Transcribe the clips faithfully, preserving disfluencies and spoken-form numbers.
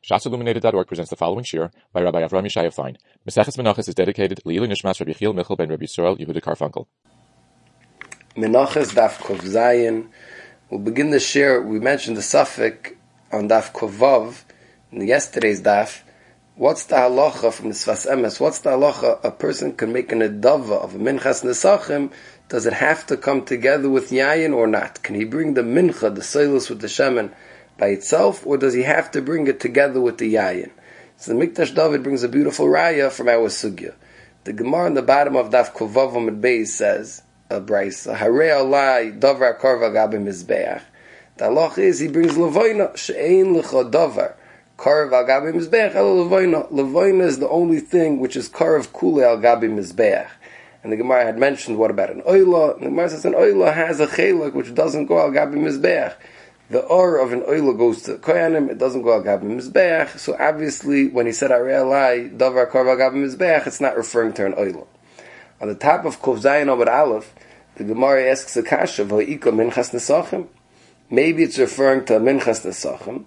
Shas Illuminated dot org presents the following shir by Rabbi Avraham Yeshaya Fein. Meseches Menachos is dedicated to Leilu Nishmas Rabbi Yechiel Michal ben Rabbi Yisrael Yehuda Karfunkel. Menachos Daf Kov Zayin. We'll begin the shir. We mentioned the suffix on Daf Kov Vav in yesterday's Daf. What's the halacha from the Sfas Emes? What's the halacha? A person can make an adava of a minchas nesachim. Does it have to come together with yayin or not? Can he bring the mincha, the soilus with the shemen, by itself, or does he have to bring it together with the yayin? So the Mikdash David brings a beautiful raya from our sugya. The Gemara on the bottom of Daf Kov Vav Amud Beis says, a brayso, Harei alai davar karva gabe mizbeach. The halacha is he brings levoina she'ein lecha davar karv al gabe mizbeach el levoina. Levoina is the only thing which is karv kule al gabe mizbeach. And the Gemara had mentioned, what about an oila? And the Gemara says an oila has a chelak which doesn't go al gabe mizbeach. The or of an oila goes to koyanim, it doesn't go al gabe mizbeach. So obviously, when he said Harei alai davar karv al gabe mizbeach, it's not referring to an oila. On the top of Kov Zayin Amud Aleph, the Gemara asks a kasha, V'ha'ika minchas nesachim? Maybe it's referring to a minchas nesachim.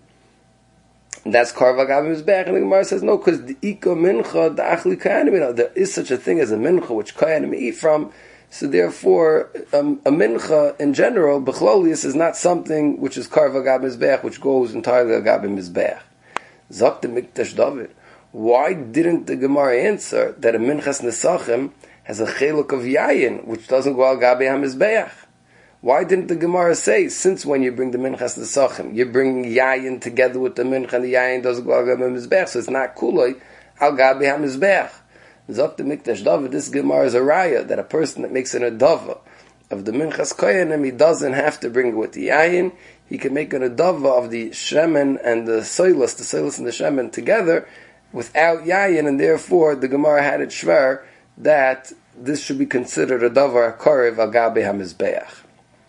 And that's karva gabe mizbeach. And the Gemara says, no, because the ika mincha, the achli kayanim, there is such a thing as a mincha, which kayanim eat from. So therefore, um, a mincha in general, bechlolius, is not something which is karva gabe mizbeach, which goes entirely gabe mizbeach. Zok the Mikdash David. Why didn't the Gemara answer that a minchas nesachim has a cheluk of yayin, which doesn't go al gabe hamizbeach? Why didn't the Gemara say, since when you bring the minchas nesachim, you bring yayin together with the mincha, and the yayin doesn't go al gabe hamizbeach, so it's not kuloi al gabe hamizbeach? Zok the Mikdash David, this Gemara is a raya that a person that makes an adava of the minchas koyanim, he doesn't have to bring it with the yayin. He can make an adava of the shemen and the soilus, the soilus and the shemen together without yayin, and therefore the Gemara had it shver that this should be considered a davar karev agabe hamizbeach.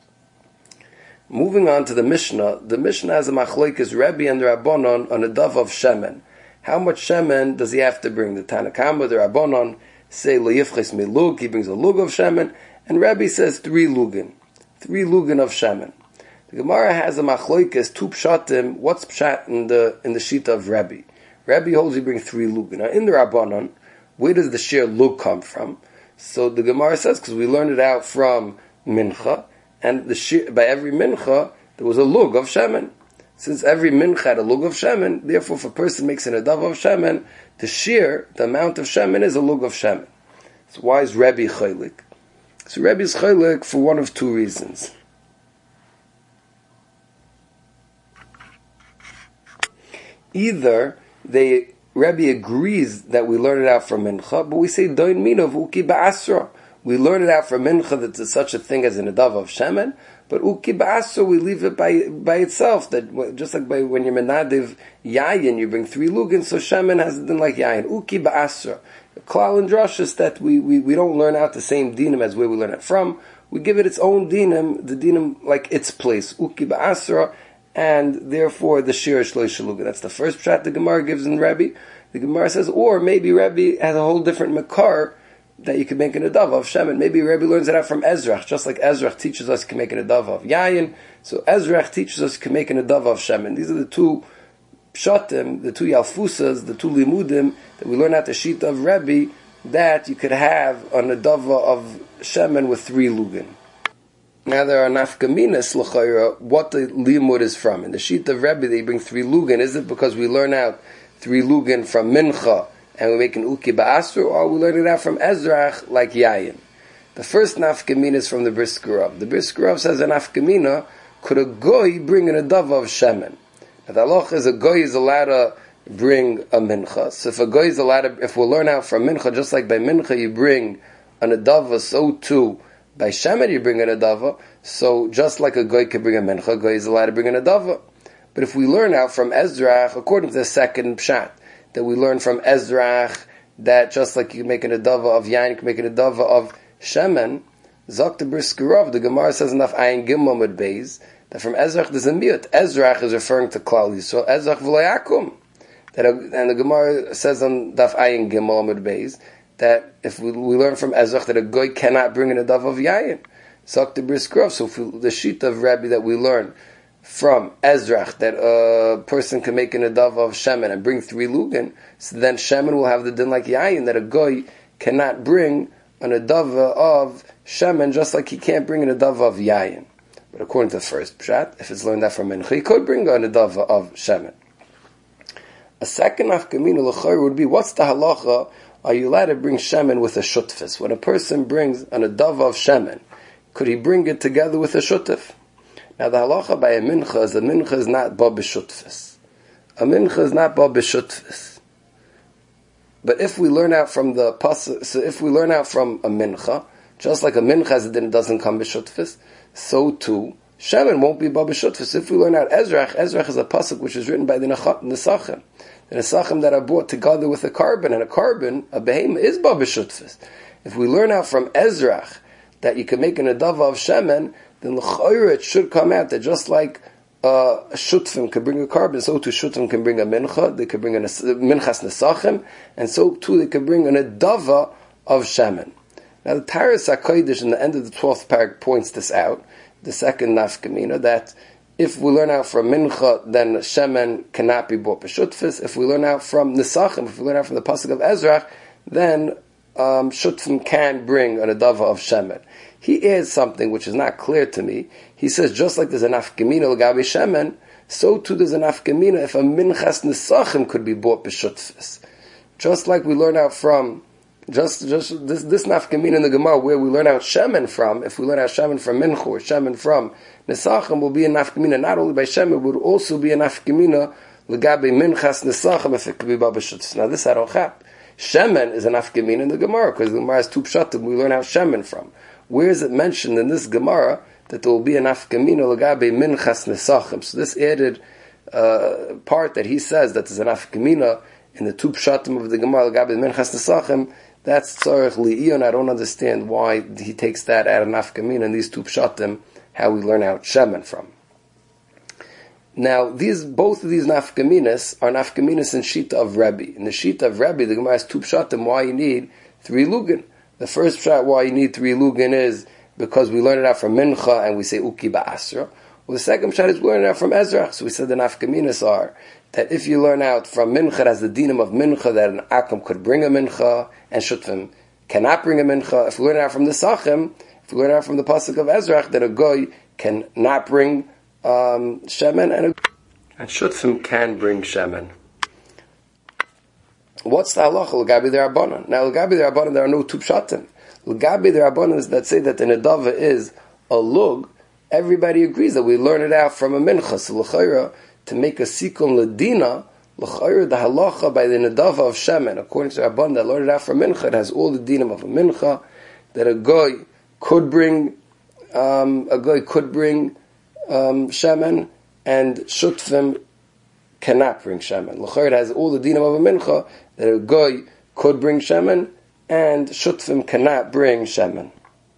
Moving on to the Mishnah, the Mishnah has a machlokes Rebbe and the Rabbanon on a davar of shemen. How much shemen does he have to bring? The Tanakama, the Rabbanon say lo yifches milug, he brings a lug of shemen, and Rebbe says three lugin, three lugin of shemen. The Gemara has a machlokes two pshatim. What's pshat in the in the shita of Rebbe? Rebbe holds he brings three lugin. Now in the Rabbanon, where does the sheer lug come from? So the Gemara says, because we learned it out from mincha, and the sheer, by every mincha, there was a lug of shemen. Since every mincha had a lug of shemen, therefore if a person makes an adav of shemen, the sheer, the amount of shemen is a lug of shemen. So why is Rebbe chaylik? So Rebbe is chaylik for one of two reasons. Either they Rebbe agrees that we learn it out from mincha, but we say doin minav uki ba'asra. We learn it out from mincha that there's such a thing as an adav of shemen, but uki ba'asra we leave it by by itself. That just like by when you're menadiv yayin, you bring three lugin, so shemen has been like yayin. Uki ba'asra. The klal and drashas that we, we we don't learn out the same dinim as where we learn it from. We give it its own dinim, the dinim like its place. Uki ba'asra. And therefore the shir shloish shaluga. That's the first pshat the Gemara gives in Rebbe. The Gemara says, or maybe Rebbe has a whole different makar that you can make an adava of shemen. Maybe Rebbe learns it out from Ezrach, just like Ezrach teaches us you can make an adava of yayin. So Ezrach teaches us you can make an adava of shemen. These are the two pshatim, the two yalfusas, the two limudim that we learn out the shita of Rebbe that you could have an adava of shemen with three lugin. Now there are nafkaminas l'chayra what the limud is from. In the sheet of Rebbe they bring three lugin. Is it because we learn out three lugin from mincha and we make an uki ba'asr, or we learn it out from Ezrach like yayin? The first nafkamina is from the Brisker Rav. The Brisker Rav says a nafkamina, could a goy bring an adava of shemen? Now the halach is a goy is allowed to bring a mincha. So if a goy is allowed to, if we learn out from mincha, just like by mincha you bring an adava, so too by shemen you bring an adava, so just like a goy can bring a mincha, a goy is allowed to bring an adava. But if we learn out from Ezrach, according to the second pshat, that we learn from Ezrach, that just like you can make an adava of yain, you can make an adava of shemen, Zok the Brisker Rav, the Gemara says enough ayin gimel med beis, that from Ezrach there's a miyut. Ezrach is referring to Klal Yisrael, Ezrach v'layakum. That and the Gemara says on daf ayin gimel med beis, that if we, we learn from Ezrach that a goy cannot bring an adav of yayin. Zok the Brisker Rav. So if we, the sheet of Rebbe that we learn from Ezrach that a person can make an adava of shemen and bring three lugin, so then shemen will have the din like yayin, that a goy cannot bring an adava of shemen just like he can't bring an adava of yayin. But according to the first pshat, if it's learned that from mincha, he could bring an adava of shemen. A second nafkamina l'chayr would be, what's the halacha? Are you allowed to bring shemen with a shutfis? When a person brings an adava of shemen, could he bring it together with a shutf? Now the halacha by a mincha is a mincha is not ba b'shutfis. A mincha is not ba b'shutfis. But if we learn out from the pasuk, so if we learn out from a mincha, just like a mincha as it doesn't come b'shutfis, so too shemen won't be ba b'shutfis. If we learn out Ezrach, Ezrach is a pasuk which is written by the Nesachim. The Nesachim that are brought together with a carbon, and a carbon, a behem, is ba b'shutfis. If we learn out from Ezrach that you can make an adava of shemen, then l'chayr it should come out that just like uh, a shutfim can bring a carbon, so too shutfim can bring a mincha, they can bring a minchas nesachim, and so too they can bring an adava of shemen. Now the Taras HaKodesh in the end of the twelfth parak points this out, the second nafkamina, that if we learn out from mincha, then shemen cannot be bought b'shutfis. If we learn out from nesachim, if we learn out from the pasuk of Ezrach, then um, shutfim can bring an adava of shemen. He adds something which is not clear to me. He says, just like there's an afkamina l'gabi shemen, so too there's an afkamina if a minchas nesachim could be bought b'shutfis. Just like we learn out from, just just this this nafkamina in the Gemara where we learn out shemen from, if we learn out shemen from mincha or shemen from nesachim, will be a nafkamina not only by shemen, but would also be a nafkamina l'gabi minchas nesachim if it could be b'shutfis. Now this I don't have. Shemen is an afkamina in the Gemara because the Gemara has two pshatim we learn out shemen from. Where is it mentioned in this Gemara that there will be an afkamina l'gabe minchas nesachim? So this added uh, part that he says that there's an afkamina in the two pshatim of the Gemara l'gabe minchas nesachim, that's tzarech li'iyon. I don't understand why he takes that out of nafkamina in these two pshatim, how we learn out shemen from. Now, these both of these nafkaminas are nafkaminas in shita of Rebbe. In the shita of Rebbe, the Gemara has two pshatim why you need three lugin. The first pshat why you need three lugin is because we learn it out from mincha and we say uki ba'asra. Well, the second pshat is we learn it out from Ezra. So we said the nafkaminas are that if you learn out from mincha as the dinam of mincha, that an akam could bring a mincha and shutfim cannot bring a mincha. If we learn it out from the sachim, if we learn it out from the pasuk of Ezra, that a goy can not bring um, shemen and a and shutfim can bring shemen. What's the halacha l'gabi d'Rabbanan? Now l'gabi d'Rabbanan there are no two pshatim. L'gabi d'Rabbanan is that say that an adava is a lug. Everybody agrees that we learn it out from a mincha. So l'chayra, to make a sikon l'dina, l'chayra the halacha by the nadava of shemen, according to Rabban that learned it out from mincha, it has all the dinam of a mincha, that a goy could bring, um, a goy could bring um, shemen, and shutfim cannot bring shemen. L'chayra it has all the dinam of a mincha, that a goy could bring shemen, and shutfim cannot bring shemen.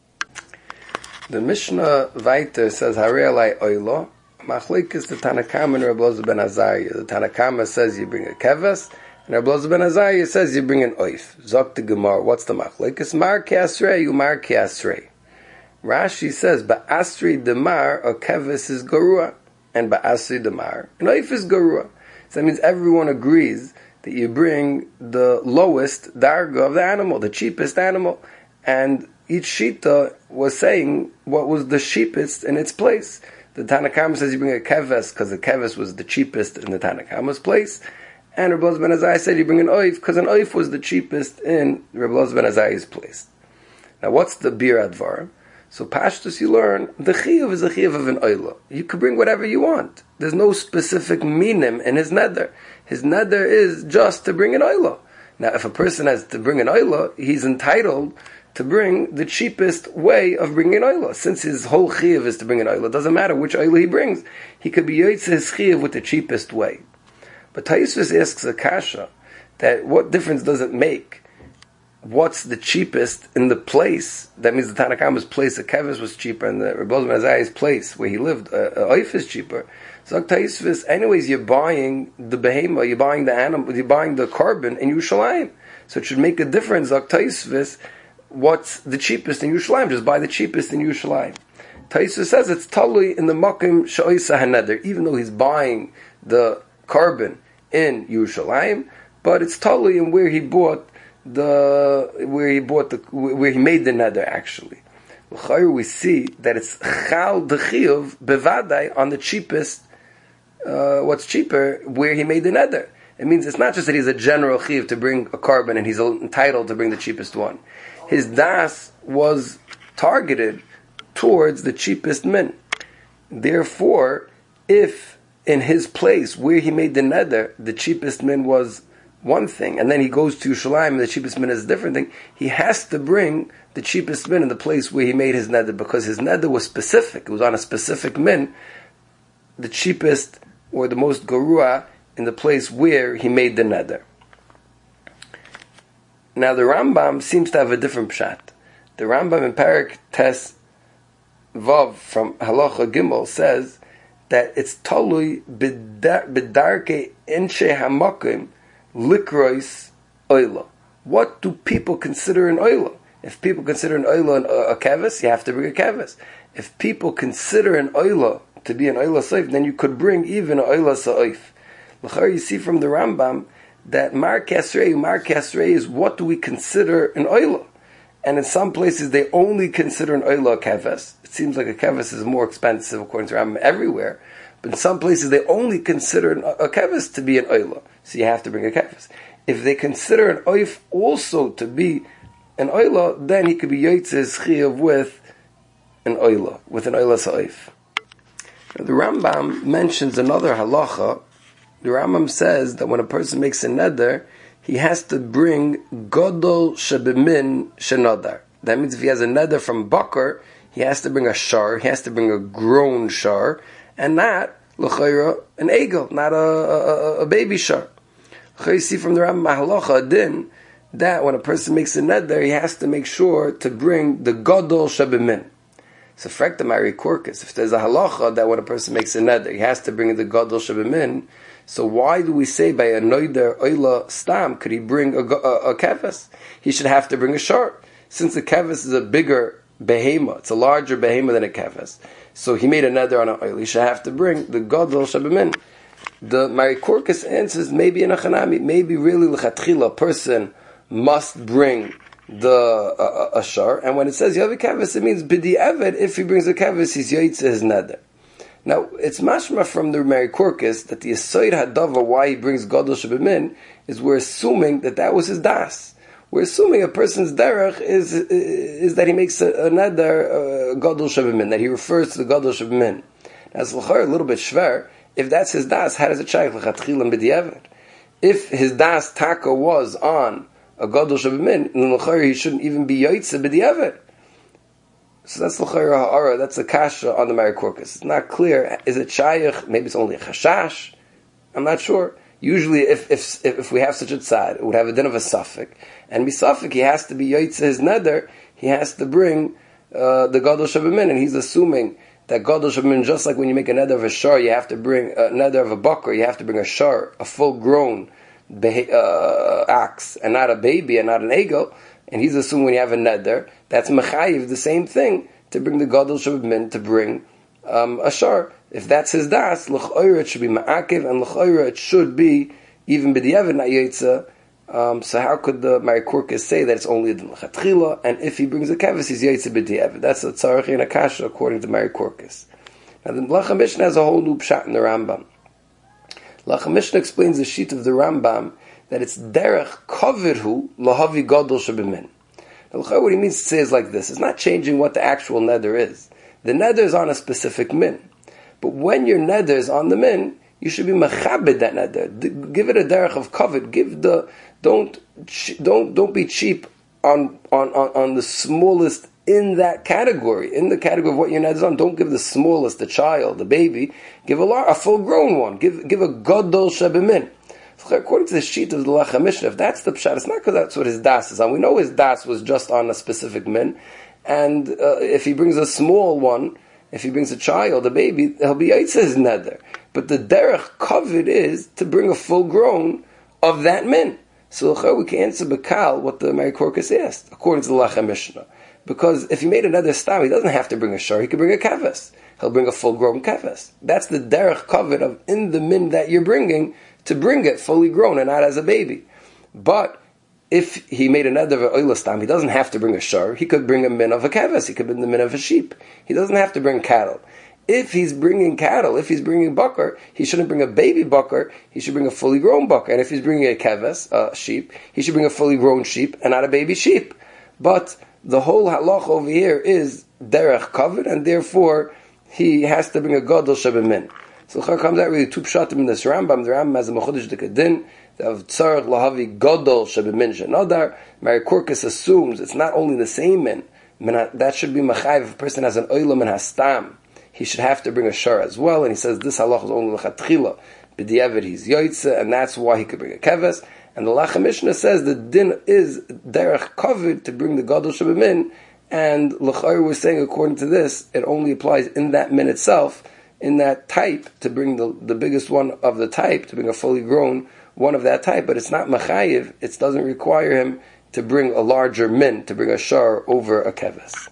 The Mishnah Vaiter says, Harei alai oilo, machlekes the Tanakama and Reb Elazar ben Azariah. The Tanakama says you bring a keves, and Reb Elazar ben Azariah says you bring an oif. Zok the Gemara, what's the machlekes? Mar ke'asrei, you mar ke'asrei. Rashi says, ba'asri demar, a keves is garua, and ba'asri demar, an oif is garua. So that means everyone agrees that you bring the lowest darga of the animal, the cheapest animal, and each shita was saying what was the cheapest in its place. The Tanakama says you bring a keves because the keves was the cheapest in the Tanakama's place, and Reb Elazar ben Azariah said you bring an oif because an oif was the cheapest in Reb Elazar ben Azariah's place. Now what's the bir advar? So pashtus you learn the chiyuv is a chiyuv of an oila. You can bring whatever you want. There's no specific minim in his neder. His neder is just to bring an oila. Now if a person has to bring an oila, he's entitled to bring the cheapest way of bringing an oila. Since his whole chiyuv is to bring an oila, it doesn't matter which oila he brings. He could be yotze his chiyuv with the cheapest way. But Taisvis asks a kasha that what difference does it make? What's the cheapest in the place? That means the Tanakama's place, the keves was cheaper, and the Reb Elazar ben Azariah's place where he lived, uh, oif is cheaper. So Taisvis, anyways, you're buying the behema, you're buying the animal, you're buying the carbon in Yerushalayim. So it should make a difference. Taisvis, what's the cheapest in Yerushalayim? Just buy the cheapest in Yerushalayim. Taisa says it's talui in the makim sha'isa haneder, even though he's buying the carbon in Yerushalayim, but it's talui in where he bought the where he bought the where he made the neder actually. We see that it's chal d'chiyuv bevadai on the cheapest. Uh, what's cheaper where he made the neder. It means it's not just that he's a general chiyuv to bring a carbon and he's entitled to bring the cheapest one. His das was targeted towards the cheapest min. Therefore, if in his place where he made the neder, the cheapest min was one thing, and then he goes to Yerushalayim and the cheapest min is a different thing, he has to bring the cheapest min in the place where he made his neder, because his neder was specific. It was on a specific min, the cheapest or the most garua in the place where he made the neder. Now the Rambam seems to have a different pshat. The Rambam in Parak Tes Vav from Halacha Gimel says that it's talui b'darkei inshe hamakim likrois oila. What do people consider an oila? If people consider an oila a keves, you have to bring a keves. If people consider an oila to be an oila seif, then you could bring even an oila seif. L'char, you see from the Rambam that mar kasrei, mar kasrei is what do we consider an oila? And in some places they only consider an oila a keves. It seems like a keves is more expensive according to Rambam everywhere. But in some places they only consider an, a keves to be an oila. So you have to bring a keves. If they consider an oif also to be an oila, then he could be yotzes chiyav with an oila, with an oila sa'if. The Rambam mentions another halacha. The Rambam says that when a person makes a neder, he has to bring godol shebemin shenadar. That means if he has a neder from bakar, he has to bring a shar, he has to bring a grown shar, and not l'chayra an egel, not a, a, a baby shar. You see from the Rambam halacha din that when a person makes a neder, he has to make sure to bring the godol shebemin. So, frekta mari korkus. If there's a halacha that when a person makes a neder, he has to bring the gadol shebemin. So, why do we say by a noider oila stam could he bring a, a, a keves? He should have to bring a shar, since the keves is a bigger behema. It's a larger behema than a keves. So, he made a neder on an oil. He should have to bring the gadol shebemin. The mari korkus answers maybe in a chanami, maybe really l'chatchila a person must bring the uh, a shar, and when it says you have a keves, it means b'di eved. If he brings a keves, he's yoytze his neder. Now it's mashma from the Mari Korkus that the Yesod Hadava why he brings gadol shebemin is we're assuming that that was his das. We're assuming a person's derech is is that he makes a, a neder uh, gadol shebemin, that he refers to the gadol shebemin. That's a little bit shver. If that's his das, how does it shaykh l'chatchil and b'di eved? If his das taka was on a gadol shebemin, in l'chayr he shouldn't even be yoytze b'di'evet. So that's l'chayr ha'ara, that's a kasha on the Mari Korkus. It's not clear, is it shaykh, maybe it's only a chashash, I'm not sure. Usually if if if we have such a tzad, it would have a din of a suffix, and be suffix, he has to be yoytze his neder, he has to bring uh, the gadol shebemin, and he's assuming that gadol shebemin, just like when you make a neder of a shar, you have to bring a neder of a bakar, you have to bring a shar, a full grown Uh, ox, and not a baby, and not an egel, and he's assuming when you have a neder, that's mechayiv, the same thing, to bring the gadol shebemin, to bring um, a shar. If that's his das, l'chayra it should be ma'akiv, and l'chayra it should be even b'di'evet not yetza. Um, so how could the Mari Korkus say that it's only the l'chatchila, and if he brings a keves, he's yetza b'di'evet? That's a tzarech and a kasha according to Mari Korkus. Now the Melacha Mishnah has a whole new pshat in the Rambam. Lacha Mishnah explains the sheet of the Rambam that it's derech kovirhu lahavi gadol shebemin. Now, what he means to say is like this: it's not changing what the actual neder is. The neder is on a specific min, but when your neder is on the min, you should be machabed that neder. Give it a derech of kovid. Give the don't don't don't be cheap on on on, on the smallest. In that category, in the category of what your neder is on, don't give the smallest, the child, the baby. Give a, lar- a full-grown one. Give give a gadol shebemin. According to the sheet of the Lacha Mishnah, if that's the pshat, it's not because that's what his das is on. We know his das was just on a specific min, and uh, if he brings a small one, if he brings a child, a baby, he'll be yitzes neder. But the derech kovid is to bring a full-grown of that min. So we can answer Bekal what the Mari Korkus asked, according to the Lacha Mishnah. Because if he made another stam, he doesn't have to bring a shor, he could bring a keves. He'll bring a full-grown keves. That's the derech kavod of in the min that you're bringing, to bring it fully grown and not as a baby. But if he made another oila stam, he doesn't have to bring a shor, he could bring a min of a keves, he could bring the min of a sheep. He doesn't have to bring cattle. If he's bringing cattle, if he's bringing bucker, he shouldn't bring a baby bucker, he should bring a fully grown bucker. And if he's bringing a keves, a sheep, he should bring a fully grown sheep and not a baby sheep. But the whole halach over here is derech kavod, and therefore he has to bring a gadol shebemin. So the comes out really two pshatim in this Rambam. The Rambam has a mechudesh dekadin of tzarech lahavi gadol shebemin shenadar. Mary Korkus assumes it's not only the same min, that should be machayev. If a person has an oilam and hastam, he should have to bring a shor as well. And he says this halach is only lechatchila b'diavad he's yoytze, and that's why he could bring a keves. And the Lacha Mishnah says the din is derech kavod to bring the gadol shebemin, and L'chayr was saying according to this, it only applies in that min itself, in that type, to bring the, the biggest one of the type, to bring a fully grown one of that type, but it's not machayiv, it doesn't require him to bring a larger min, to bring a shar over a keves.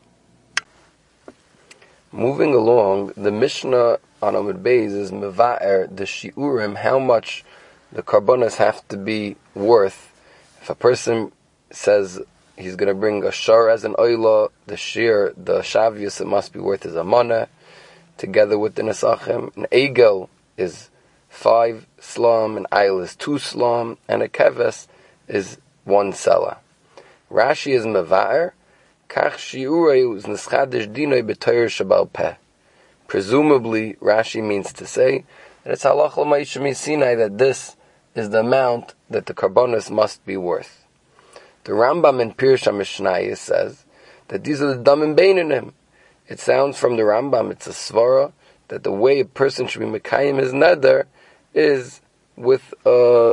Moving along, the Mishnah on Amud Beis is meva'er the shiurim, how much the karbonos have to be worth. If a person says he's going to bring a shar as an oila, the shir, the shavius, it must be worth as a mana, together with the nesachim. An egel is five slum, an ail is two slum, and a keves is one sela. Rashi is meva'er, kach shiurei is neschadish dinoi b'toyer shabal peh. Presumably, Rashi means to say that it's halach l'ma'ishmi Sinai, that this is the amount that the karbonos must be worth. The Rambam in Pirush HaMishnayos says that these are the damim beinunim. It sounds from the Rambam, it's a svara, that the way a person should be mekayim his neder is with a,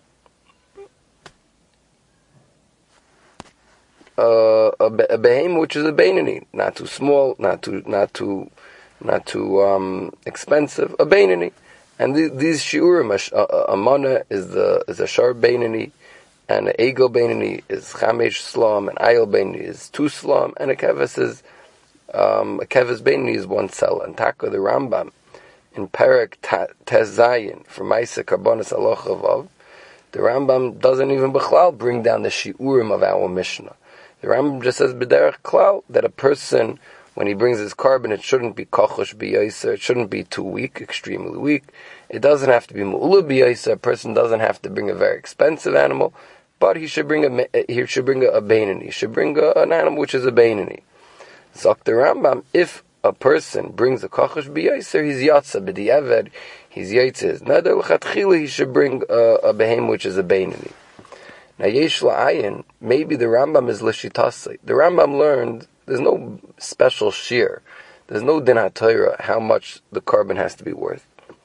a, a, a behem which is a beinuni, not too small, not too, not too, not too um, expensive, a beinuni. And these, these shiurim, a, a mana is the is a shar beinani, and an egel beinani is chamesh slum, and ayel beinani is two slum, and a keves is um, a keves beinani is one cell. And taka the Rambam in Perek Tezayin for Maisa Karbonos Alochavav, the Rambam doesn't even b'chlal bring down the shiurim of our Mishnah. The Rambam just says b'derech klal that a person, when he brings his carbon, it shouldn't be kochosh b'yoser, it shouldn't be too weak, extremely weak. It doesn't have to be mu'ula b'yoser, a person doesn't have to bring a very expensive animal, but he should bring a he should bring a, a beinani, he should bring a, an animal which is a beinani. Zok the Rambam, if a person brings a kochosh b'yoser, he's yatsa b'di'eved, he's yaitz, neder l'chatchila, he should bring a, a behem which is a beinani. Now yesh la'ayin, maybe the Rambam is l'shitasei. The Rambam learned there's no special shear. There's no din ha'torah how much the carbon has to be worth.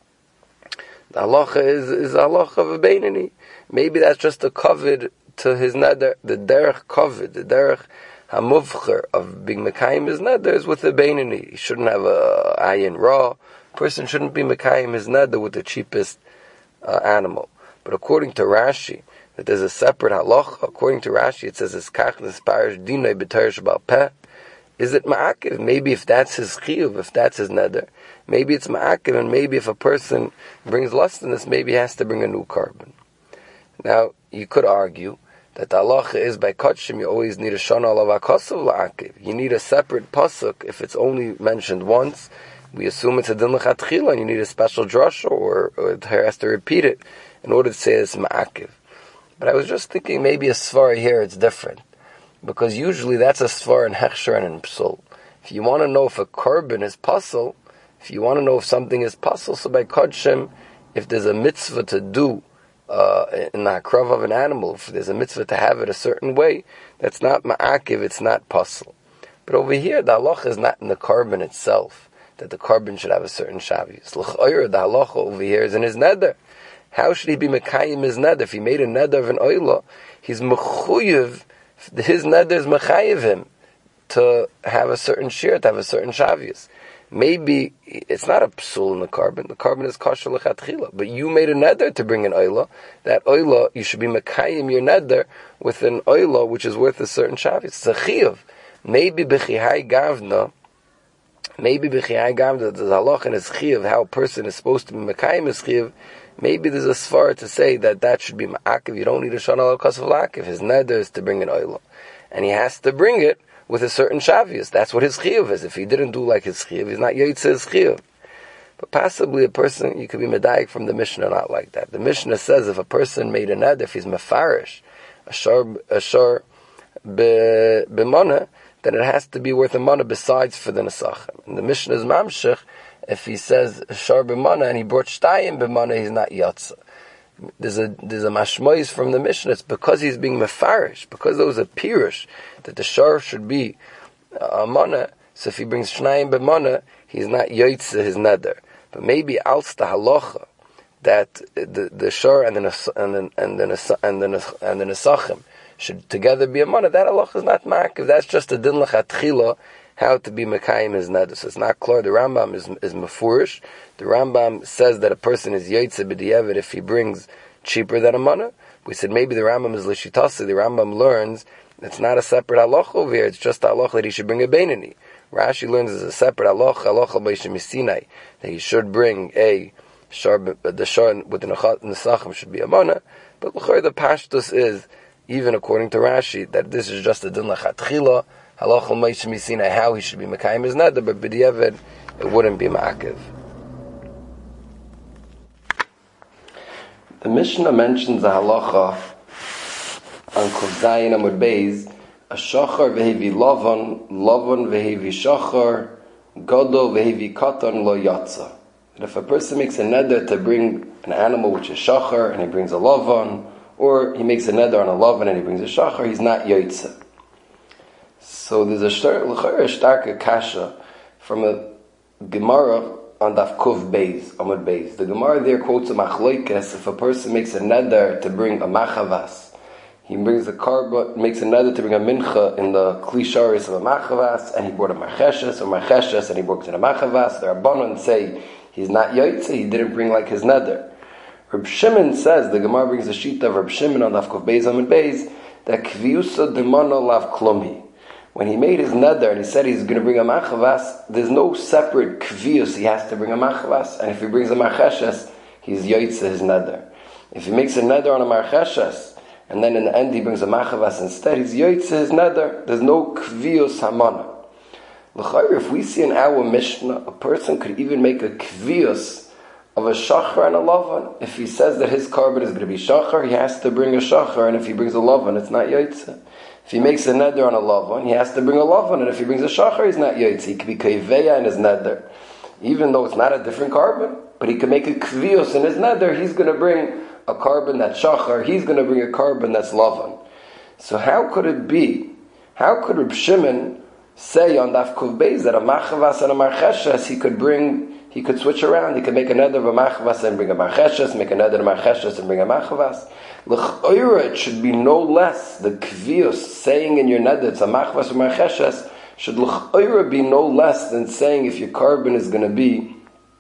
The halacha is is the halacha of a beinani. Maybe that's just a kavod to his neder. The derech kavod, the derech hamuvcher of being mekayim his neder is with the beinani. He shouldn't have a ayin raw. Person shouldn't be mekayim his neder with the cheapest uh, animal. But according to Rashi, that there's a separate halacha. According to Rashi, it says it's kach nesparish dinoi b'toyer shabal peh. Is it ma'akiv? Maybe if that's his chiyuv, if that's his neder, maybe it's ma'akiv, and maybe if a person brings less than this, maybe he has to bring a new carbon. Now, you could argue that the halacha is by kotshim, you always need a shana alav hakasav la'akiv. You need a separate pasuk if it's only mentioned once. We assume it's a din l'chatchila, and you need a special drasha, or, or it has to repeat it in order to say it's ma'akiv. But I was just thinking maybe a svara here, it's different. Because usually that's a svar in hechsher and in psul. If you want to know if a carbon is pasul, if you want to know if something is pasul, so by kodshim, if there's a mitzvah to do uh, in the hakrav of an animal, if there's a mitzvah to have it a certain way, that's not ma'akiv, it's not pasul. But over here, the halacha is not in the carbon itself, that the carbon should have a certain shavius. L'chayr, the halacha over here is in his neder. How should he be mekayim his neder? If he made a neder of an oila, he's mechuyev. His neder is mechayiv him to have a certain shir, to have a certain shavius. Maybe it's not a psul in the carbon. The carbon is kosher l'chatchila. But you made a neder to bring an oila. That oila, you should be mekayim your neder with an oila which is worth a certain shavius. It's a chiyuv. Maybe b'chihai gavna, maybe b'chihai gavna, there's a halach in his chiyuv, how a person is supposed to be mekayim his chiyuv. Maybe there's a svara to say that that should be ma'akiv. You don't need a shana al kasav la'akiv. His neder is to bring an oil, and he has to bring it with a certain shavius. That's what his chiyuv is. If he didn't do like his chiyuv, he's not yotze his chiyuv. But possibly a person, you could be medayik from the Mishnah, not like that. The Mishnah says if a person made a neder, if he's mefarish, ashar ashar b'mana, then it has to be worth a mana besides for the nesachim. And the Mishnah is mamshech. If he says ashar b'mana and he brought shtayim b'mana, he's not yatsa. There's a there's a mashmois from the Mishnah. It's because he's being mefarish, because there was a pirush that the shar should be a mana. So if he brings shnayim b'mana, he's not yotze his neder. But maybe als the halacha that the the shor and the and the and the and the and the nesachim should together be a mana. That halacha is not ma'akiv. That's just a din l'chatchila how to be mekayim his neder. So it's not clear. The Rambam is is mefurish. The Rambam says that a person is yotze b'diavad if he brings cheaper than a mana. We said maybe the Rambam is l'shitasi. The Rambam learns it's not a separate halacha over here. It's just a halacha that he should bring a beinani. Rashi learns as a separate halacha, halacha b'yishim Sinai, that he should bring a shar, the shar with the nesachim should be a mana. But l'chor the pashtus is, even according to Rashi, that this is just a din l'chatchila, halacha b'yishim Sinai, how he should be mekayim his neder, but b'diavad it wouldn't be ma'akiv. The Mishnah mentions a halacha on Kuf Zayin Amud Beis. A shachar vehevi lavan, lavan vehevi shachar, godo vehevi katan lo yatsa. That if a person makes a neder to bring an animal which is shachar and he brings a lavan, or he makes a neder on a lavan and he brings a shachar, he's not yotze. So there's a stark kasha from a Gemara on Daf Kuf Beis, Amud Beis. The Gemara there quotes a machloikes if a person makes a neder to bring a machavas. He brings a karba, makes a neder to bring a mincha in the klisharis of a machavas, and he brought a marcheshes or marcheshes, and he brought in a machavas. The Rabbanon say he's not yotze, he didn't bring like his neder. Reb Shimon says, the Gemara brings the sheet of Reb Shimon on Daf Kuf Beis Amud Beis, that kviusa demano lav klumhi. When he made his neder and he said he's going to bring a machavas, there's no separate kvius, he has to bring a machavas, and if he brings a marcheshes, he's yotze his neder. If he makes a neder on a marcheshes, and then in the end he brings a machavas instead, he's yotze his neder. There's no kvius hamana. L'chayr, if we see in our Mishnah, a person could even make a kvius of a shachar and a lavan. If he says that his carbon is going to be shachar, he has to bring a shachar, and if he brings a lavan, it's not yotze. If he makes a neder on a lavan, he has to bring a lavan, and if he brings a shachar, he's not yotze. He could be kaiveya in his neder, even though it's not a different carbon, but he can make a kvius in his neder. He's going to bring a carbon that's shachar, he's going to bring a carbon that's lavan. So how could it be? How could Reb Shimon say on Daf Kuf Beis that a machavas and a marcheshes he could bring, he could switch around, he could make a neder of a machavas and bring a marcheshes, make a neder of a marcheshes and bring a machavas. L'chayra, it should be no less, the kvius, saying in your neder it's a machavas or marcheshes, should l'chayra be no less than saying if your carbon is going to be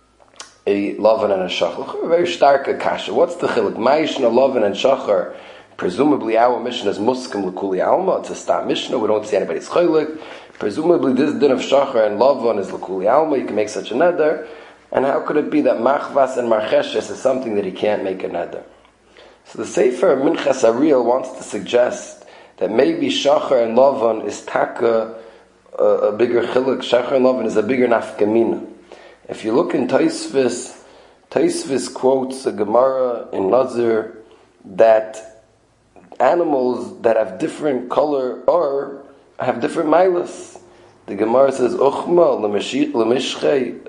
a lavan and a shachar. Very stark kasha. What's the chiluk? Ma'ishna lavan and shachar. Presumably our Mishnah is muskim l'kuli alma. It's a stam Mishnah. We don't see anybody's chiluk. Presumably this din of shachar and lavan is l'kuli alma. You can make such a neder. And how could it be that machvas and marcheshes is something that he can't make a neder? So the Sefer Minchas Ariel wants to suggest that maybe shachar and lavan is taka a, a bigger chiluk. Shachar and lavan is a bigger nafkamina. If you look in Taisvis, Taisvis quotes a Gemara in Nazir that animals that have different color or have different milas. The Gemara says, "Uchma lemishchei,"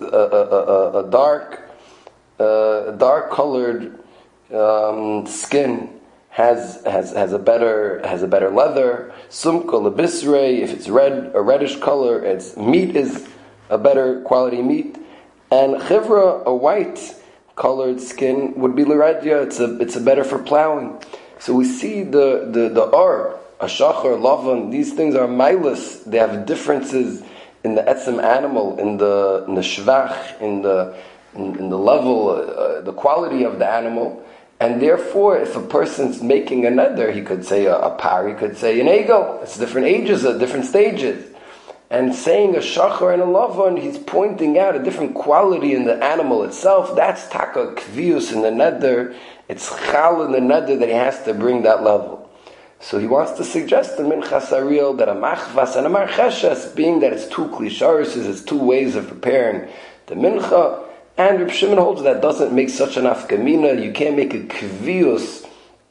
a dark, a dark colored um, skin has has has a better has a better leather. Sumka lebisrei, if it's red, a reddish color, its meat is a better quality meat, and chivra, a white colored skin, would be l'radya. It's a it's a better for plowing. So we see the the the ar, a shachar, lavan. These things are milas. They have differences in the etzem animal, in the in the shvach, in the in, in the level, uh, the quality of the animal, And therefore, if a person's making a neder, he could say a, a par, he could say an egel. It's different ages, at different stages. And saying a shachar and a lavan, he's pointing out a different quality in the animal itself. That's taka kvius in the neder. It's chal in the neder that he has to bring that level. So he wants to suggest in Minchas Ariel that a machvas and a marcheshes, being that it's two klisharis, it's two ways of preparing the mincha, and Reb Shimon holds that doesn't make such an afkamina. You can't make a kvius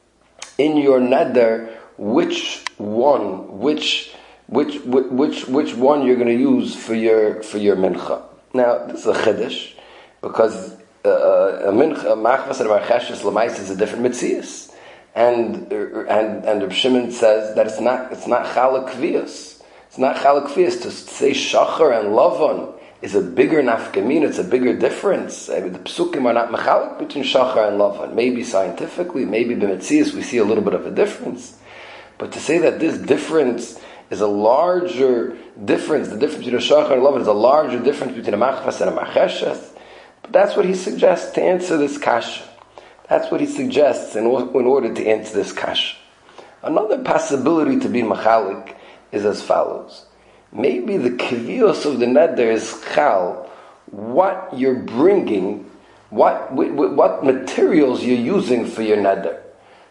in your neder which one, which Which which which one you're going to use for your for your mincha? Now this is a chiddush because uh, a mincha, a machvas and a marcheshes l'mais is a different mitzias, and and and Reb Shimon says that it's not it's not chalak kvius. It's not chalak kvius to say shachar and lavan is a bigger nafkamin. It's a bigger difference. I mean, the psukim are not mechalik between shachar and lavan. Maybe scientifically, maybe b'mitzias we see a little bit of a difference, but to say that this difference is a larger difference, the difference between a shachar and a lavan is a larger difference between a machvas and a marcheshes. But that's what he suggests to answer this kasha. That's what he suggests in, in order to answer this kasha. Another possibility to be machalik is as follows. Maybe the kvios of the neder is chal, what you're bringing, what, what, what materials you're using for your neder.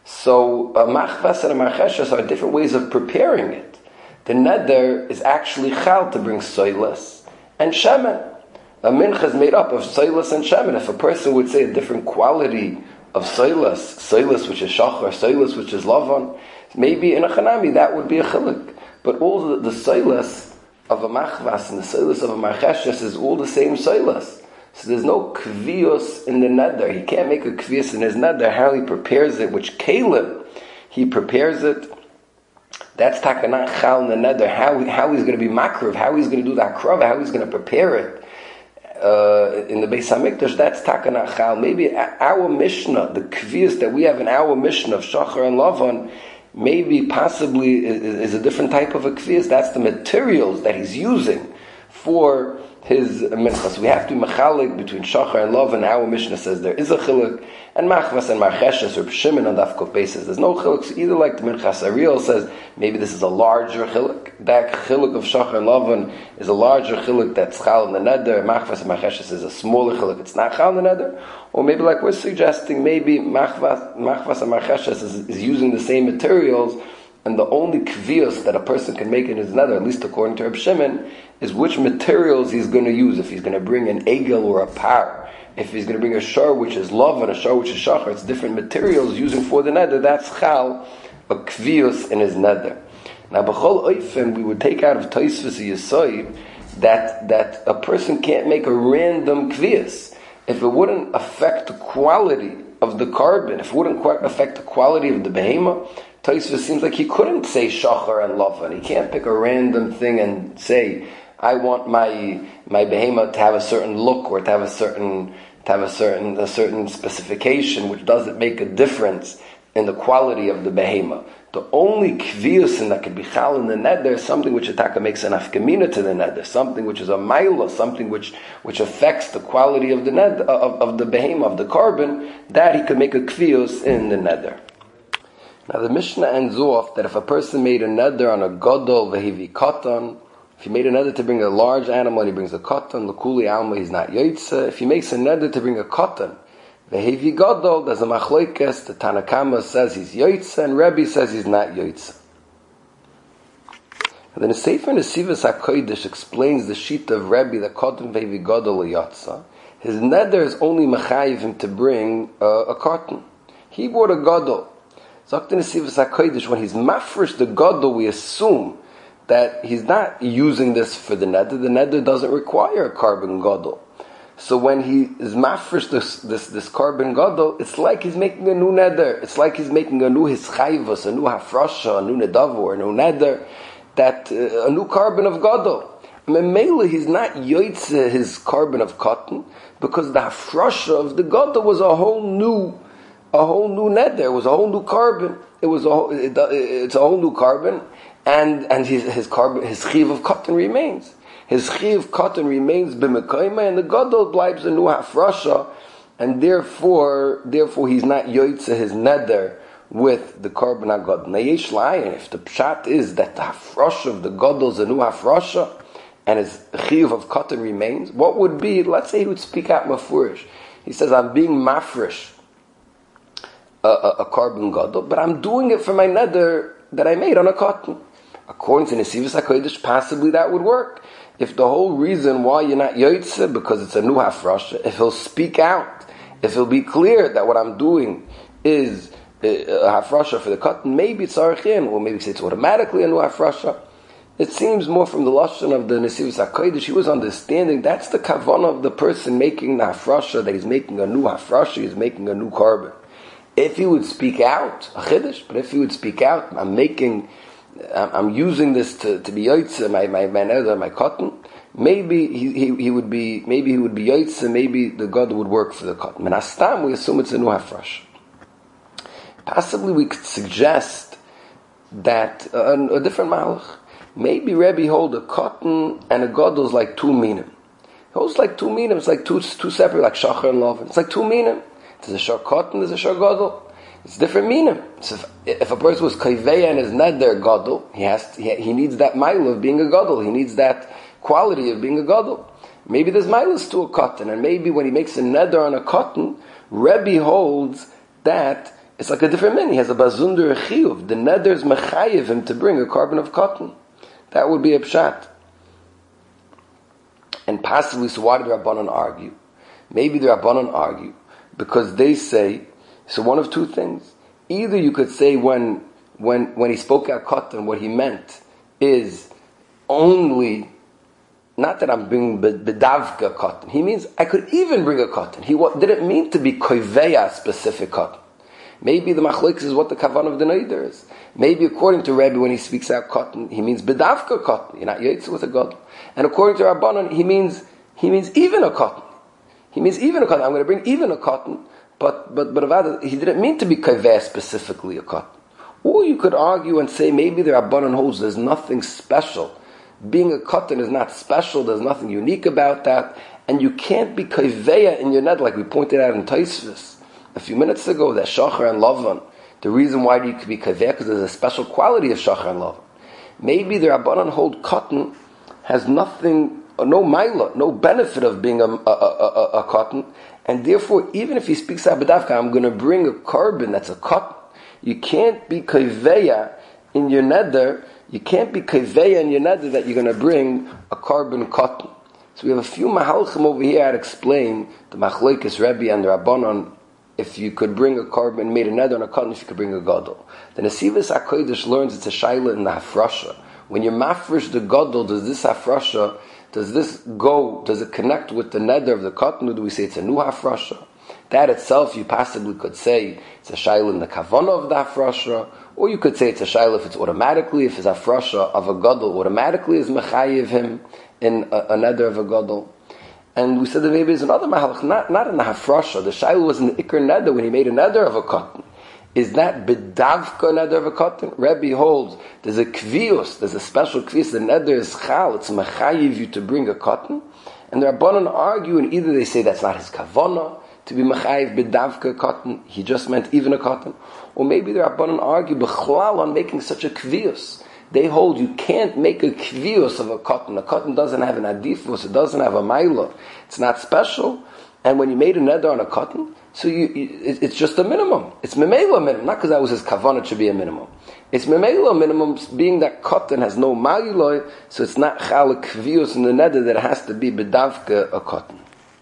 So a machvas and a marcheshes are different ways of preparing it. The neder is actually chal to bring soilas and shemen. A mincha is made up of soilas and shemen. If a person would say a different quality of soilas, soilas which is shachar, soilas which is lavan, maybe in a chanami that would be a chilik. But all the, the soilas of a machvas and the soilas of a marcheshes is all the same soilas. So there's no kvios in the neder. He can't make a kvios in his neder. How he prepares it, which kalim he prepares it. That's takanach chal in the neder. How how he's going to be makriv, how he's going to do that krav, how he's going to prepare it uh, in the Beis Hamikdash. That's takanach chal. Maybe our mishnah, the kvias that we have in our mishnah of shachar and lavan, maybe possibly is, is a different type of a kvias. That's the materials that he's using for his mincha. So we have to be machalik between shachar and lavan. Our mishnah says there is a chiluk, and machvas and marcheshes or Shimon on daf kuf beis says there's no chiluk. So either like the Minchas Ariel says, maybe this is a larger chiluk. That chiluk of shachar and lavan is a larger chiluk that's chal in the neder. Machvas and marcheshes is a smaller chiluk. It's not chal in the neder. Or maybe like we're suggesting, maybe machvas, machvas and marcheshes is, is using the same materials. And the only kvios that a person can make in his neder, at least according to Reb Shimon, is which materials he's going to use. If he's going to bring an egel or a par, if he's going to bring a shar which is love and a shar which is shachar, it's different materials using for the neder. That's chal, a kvios in his neder. Now, b'chol oifen, we would take out of Tosfos Yesod that that a person can't make a random kvios. If it wouldn't affect the quality of the carbon, if it wouldn't affect the quality of the behema, Tosfos seems like he couldn't say shachar and lavan. He can't pick a random thing and say, I want my my behema to have a certain look or to have a certain to have a certain a certain specification which doesn't make a difference in the quality of the behema. The only kviusin that could be chal in the neder is something which ataka makes an afkamina to the neder, something which is a maila, something which which affects the quality of the neder, of, of the behema, of the carbon, that he could make a kvius in the neder. Now the Mishnah ends off that if a person made a neder on a gadol vehivi katan, if he made a neder to bring a large animal and he brings a katan, l'kuli alma, he's not yoytze. If he makes a neder to bring a katan, vehivi gadol, there's a machlokes, the Tanakama says he's yoytze and Rebbe says he's not yoytze. And then the Sefer Nesivos HaKodesh explains the sheet of Rebbe, the katan vehivi gadol yotza. His neder is only mechayiv him to bring uh, a katan. He brought a gadol. Zok the Nesivos HaKodesh, when he's mafresh the gadol, we assume that he's not using this for the neder. The neder doesn't require a carbon gadol. So when he is mafresh this, this, this carbon gadol, it's like he's making a new neder. It's like he's making a new hischayvus, a new hafrasha, a new nedavor, a new neder, that uh, a new carbon of gadol. Memela, he's not yoytze his carbon of cotton, because the hafrasha of the gadol was a whole new a whole new neder. It was a whole new carbon. It was a whole, it, it's a whole new carbon, and and his his carbon his chiv of cotton remains. His chiv cotton remains b'mekayma, and the gadol bleibs a new hafrasha and therefore, therefore he's not yoytze his neder with the korban hagadol. Now yesh layin, if the pshat is that the hafrosha of the gadol is a new hafrosha, and his chiyuv of katan remains, what would be, let's say he would speak out mafurish. He says, I'm being mafresh a, a, a korban gadol, but I'm doing it for my neder that I made on a katan. According to Nesivus HaKodesh, possibly that would work. If the whole reason why you're not yoytze, because it's a new hafrasha, if he'll speak out, if it'll be clear that what I'm doing is a hafrasha for the katan, maybe it's arichin, or maybe it's automatically a new hafrasha. It seems more from the lashon of the Nesivus HaKodesh, he was understanding that's the kavanah of the person making the hafrasha, that he's making a new hafrasha, he's making a new korban. If he would speak out, a chiddush, but if he would speak out, I'm making, I'm using this to, to be yoytze, my my my neder, my cotton. Maybe he, he he would be maybe he would be yoytze, maybe the god would work for the cotton. Menastam, we assume it's a new hafrash. Possibly we could suggest that uh, a different malach. Maybe Rebbe hold a cotton and a gadol is like two minim. He holds like two minim. It's like two two separate, like shachar and loven. It's like two minim. There's a shar cotton, there's a shar gadol. It's different minim. So if, if a person was kaiveya and is neder gadol, he has to, he, he needs that mile of being a gadol. He needs that quality of being a gadol. Maybe there's miles to a cotton, and maybe when he makes a neder on a cotton, Rebbe holds that it's like a different min. He has a bazunder chiyuv. The neder is mechayev him to bring a korban of cotton. That would be a pshat. And possibly, so why did the Rabbanan argue? Maybe the Rabbanan argue because they say, so one of two things. Either you could say when when when he spoke out cotton, what he meant is only, not that I'm bringing bedavka cotton. He means I could even bring a cotton. He didn't mean to be koiveya specific cotton. Maybe the machlokes is what the kavan of the neder is. Maybe according to Rebbe, when he speaks out cotton, he means bedavka cotton. You're not yoytze with a gadol. And according to Rabbanan, he means he means even a cotton. He means even a cotton. I'm going to bring even a cotton, but but but Avada, he didn't mean to be kaveh specifically a cotton. Or you could argue and say maybe the Rabbanan holds there's nothing special. Being a cotton is not special. There's nothing unique about that, and you can't be kaveh in your net like we pointed out in Taisvis a few minutes ago, that shachar and lavan, the reason why you could be kaveh, because there's a special quality of shachar and lavan. Maybe the Rabbanan hold cotton has nothing, no maila, no benefit of being a, a, a, a, a cotton, and therefore, even if he speaks abedavka, I'm going to bring a korban that's a cotton. You can't be kaveh in your neder, you can't be kaveh in your neder that you're going to bring a korban cotton. So we have a few mahalchim over here I'd explain, the machlokes Rebbe and the Rabbanan, if you could bring a korban, made a neder on a cotton, if you could bring a gadol. The Nesivus HaKodesh learns it's a shaila in the hafrasha. When you mafresh the gadol, does this hafrasha, does this go, does it connect with the neder of the cotton, or do we say it's a new hafrasha? That itself, you possibly could say it's a shaila in the kavanah of the hafrasha, or you could say it's a shaila if it's automatically, if it's a hafrasha of a gadol, automatically is mechayiv him in a, a neder of a gadol. And we said that maybe there's another mahalach, not, not in the hafrasha. The shaila was in the ikr neder when he made a neder of a cotton. Is that bedavka neder of a cotton? Rebbe holds there's a kvius, there's a special kvius. The neder is chal, it's mechayiv you to bring a cotton. And the Rabbanan argue, and either they say that's not his kavanah to be mechayiv bedavka cotton, he just meant even a cotton, or maybe the Rabbanan argue b'chlal on making such a kvius. They hold you can't make a kvius of a cotton. A cotton doesn't have an adifus, it doesn't have a maila. It's not special. And when you made a neder on a cotton, so you, you it, it's just a minimum. It's memela minimum, not because that was his kavanah to be a minimum. It's memela minimum, being that cotton has no mailoi, so it's not chal kvius in the neder that it has to be bedavka a cotton.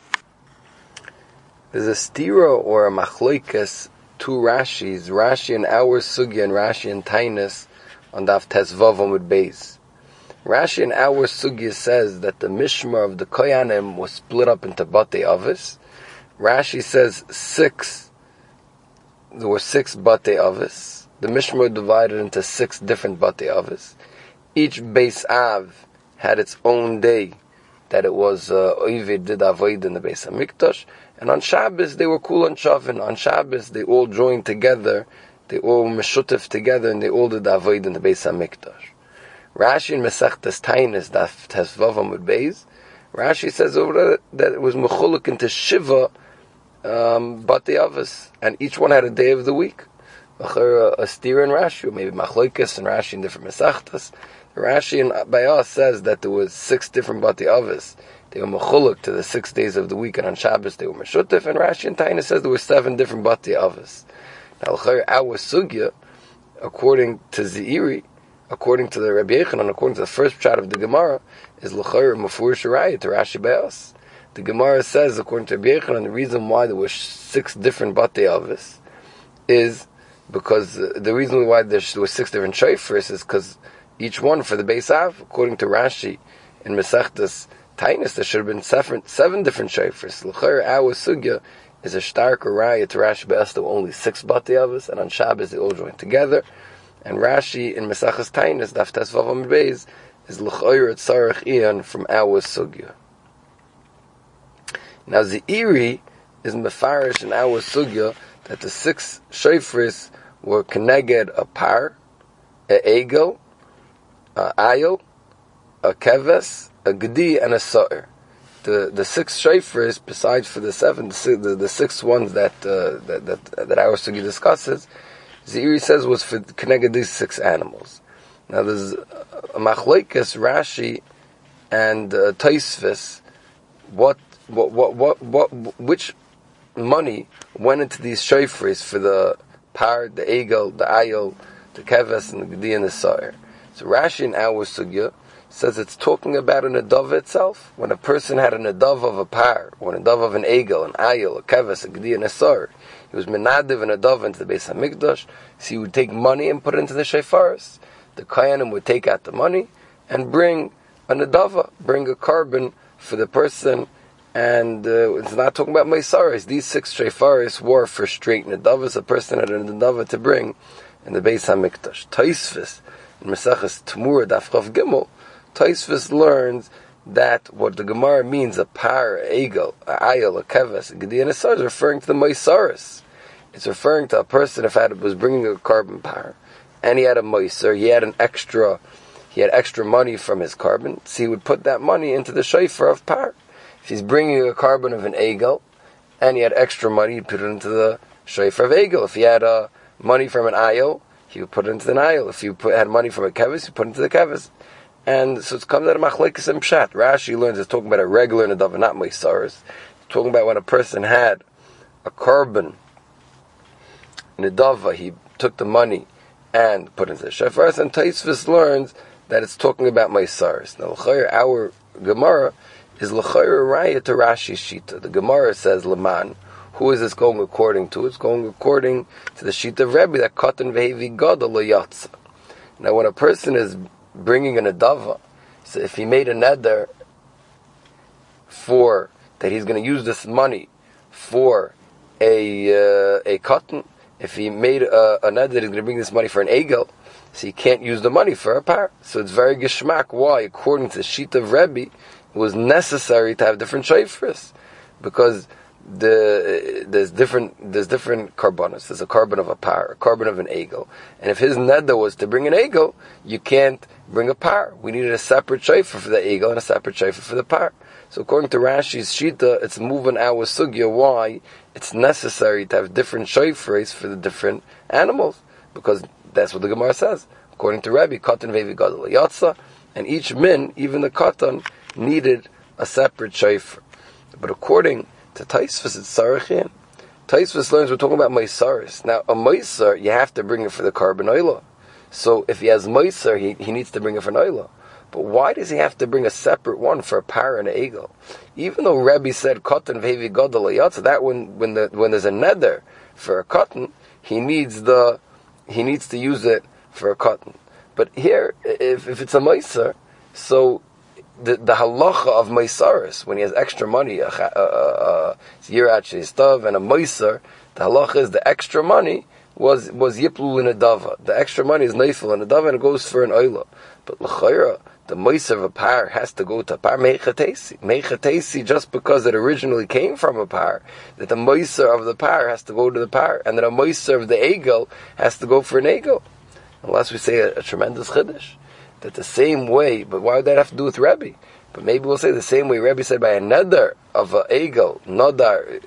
There's a stira or a machloikas, two Rashis, Rashi and our sugya and Rashi and Tainus, on Daf Tesvav Amud Beis. Rashi in our sugya says that the mishmar of the koyanim was split up into batei avis. Rashi says six, there were six batei avis. The mishmar divided into six different batei avis. Each Beis Av had its own day that it was uh, Oivid did avoid in the Beis HaMikdash, and on Shabbos they were kul and shavin. On Shabbos they all joined together. They all meshutif together, and they all did avoid in the Beis HaMikdash. Rashi in Masechtas Tainus Daf Tesvav Amud Beis, Rashi says over that it was mechuluk into shiva um, Bati Avos, and each one had a day of the week. A steer in Rashi, maybe Machlokes and Rashi in different Mesachtas. Rashi in Bayah says that there was six different Bati Avos. They were mechuluk to the six days of the week, and on Shabbos they were meshutef. And Rashi in Taina says there were seven different Bati Avos. Now, our sugya, according to Zeiri, according to the Rabbi Yechanan, according to the first pshat of the Gemara, is l'chayr mafurish raya to Rashi Bayas. The Gemara says, according to Rabbi Yechanan, the reason why there were six different Bati Avos is because uh, the reason why there were six different shayfers is because each one for the Beis Av, according to Rashi in Mesechtas Tainus, there should have been seven, seven different shayfers. L'chayr our sugya is a starker raya to Rashi Bayas. There were only six Bati Avos, and on Shabbos they all joined together. And Rashi in Mesechtas Tainus, Daf Tes Vav Amud Beis, is l'chayr tzarech ian from our sugya. Now Zeiri is mefarish in our sugya that the six shofars were keneged a par, a egel, a ayil, a keves, a gedi, and a sa'ir. The the six shofars, besides for the seven, the, the, the six ones that uh, that that, that our sugya discusses, Zeiri says was for keneged these six animals. Now there's a machlokes Rashi and uh, Tosfos. What what what what what which money went into these shofars for the par, the egel, the ayil, the keves, and the gedi, and the sa'ir? So Rashi in our sugya says it's talking about an adava itself. When a person had an adava of a par, or an adava of an egel, an ayil, a keves, a gedi, and a sa'ir, he was menadiv an adava into the Beis Hamikdash, so he would take money and put it into the shofars. The kohanim would take out the money and bring an adava, bring a carbon for the person. And uh, it's not talking about Meisaris. These six Shefaris were for straight Nadavas. A person had a Nadava to bring in the Beis HaMikdash. Tosfos, in Mesechus Tamura Daf Chav Gimel, Tosfos learns that what the Gemara means, a par, a egel, a ayil, a keves, a gedi, and a sar, is referring to the Meisaris. It's referring to a person if had was bringing a carbon par, and he had a Meisar, he had an extra, he had extra money from his carbon, so he would put that money into the Shofar of par. If he's bringing a carbon of an egel, and he had extra money, he'd put it into the shofar of egel. If he had uh, money from an ayil, he would put it into an ayil. If he put, had money from a keves, he'd put it into the keves. And so it comes out of machlokes and pshat. Rashi learns it's talking about a regular nedava, not meisaris. It's talking about when a person had a carbon nedava, he took the money and put it into the shofar. And Tosfos learns that it's talking about meisaris. Now, our Gemara is l'chayr raya to Rashi's shita. The Gemara says leman. Who is this going according to? It's going according to the shita of Rebbe that katan vehevi gadol lo yatsa. Now, when a person is bringing an adava, so if he made a neder for that he's going to use this money for a uh, a cotton, if he made a, a neder that he's going to bring this money for an egel, so he can't use the money for a par. So it's very geschmack. Why? According to the shita of Rebbe, it was necessary to have different shofars because the there's different there's different carbonos. There's a carbon of a par, a carbon of an egel, and if his neder was to bring an egel, you can't bring a par. We needed a separate shofar for the egel and a separate shofar for the par. So according to Rashi's shita, it's moving our sugya why it's necessary to have different shofars for the different animals because that's what the Gemara says. According to Rabbi, katan vevi gadol yatsa, and each min, even the katan, needed a separate shofar. But according to Tosfos, it's sarachin. Tosfos learns we're talking about meisaris. Now, a meisar, you have to bring it for the carbon oila. So if he has meisar, he, he needs to bring it for an oila. But why does he have to bring a separate one for a par and an egel? Even though Rebbe said katan vehevi gadol yatsa, that when when the when there's a neder for a cotton, he needs the he needs to use it for a cotton. But here, if if it's a meisar, so the the halacha of meisaris, when he has extra money, a yirat sheistav and a meisar, the halacha is the extra money was was yiplu in a dava. The extra money is neifel in a dava and it goes for an oila. But l'chayra, the meisar of a par has to go to a par meichatesi. Meichatesi just because it originally came from a par, that the meisar of the par has to go to the par, and that a meisar of the egel has to go for an egel. Unless we say a, a tremendous chiddush. That the same way, but why would that have to do with Rebbe? But maybe we'll say the same way Rebbe said by a neder of a egel, nodar,